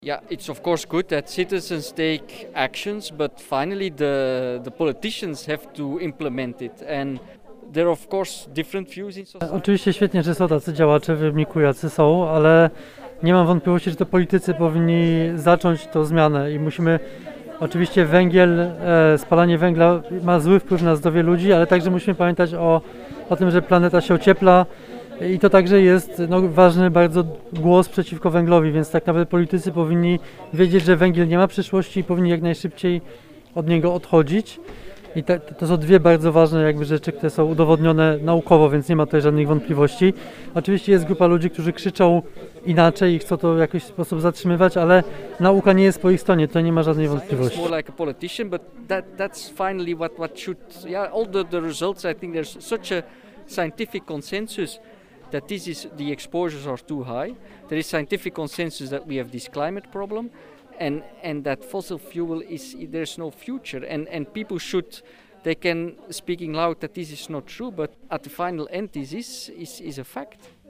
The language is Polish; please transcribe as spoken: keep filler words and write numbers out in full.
Yeah, it's of course good that citizens take actions, but finally the the politicians have to implement it. And there are of course different views in society. Oczywiście świetnie, że są tacy działacze, w wyniku jacy są, ale nie mam wątpliwości, że to politycy powinni zacząć tą zmianę i musimy, oczywiście węgiel, e, spalanie węgla ma zły wpływ na zdrowie ludzi, ale także musimy pamiętać o, o tym, że planeta się ociepla i to także jest no, ważny bardzo głos przeciwko węglowi, więc tak naprawdę politycy powinni wiedzieć, że węgiel nie ma przyszłości i powinni jak najszybciej od niego odchodzić. I te, to są dwie bardzo ważne jakby rzeczy, które są udowodnione naukowo, więc nie ma tutaj żadnych wątpliwości. Oczywiście jest grupa ludzi, którzy krzyczą inaczej i chcą to w jakiś sposób zatrzymywać, ale nauka nie jest po ich stronie, to nie ma żadnej wątpliwości. More like a politician, but that that's finally what what should. Yeah, all the the results. I think there's such a scientific consensus that this is the exposures are too high. There is scientific consensus that we have this climate problem. And, and that fossil fuel is, there's no future, and, and people should, they can speaking loud that this is not true, but at the final end this is, is, is a fact.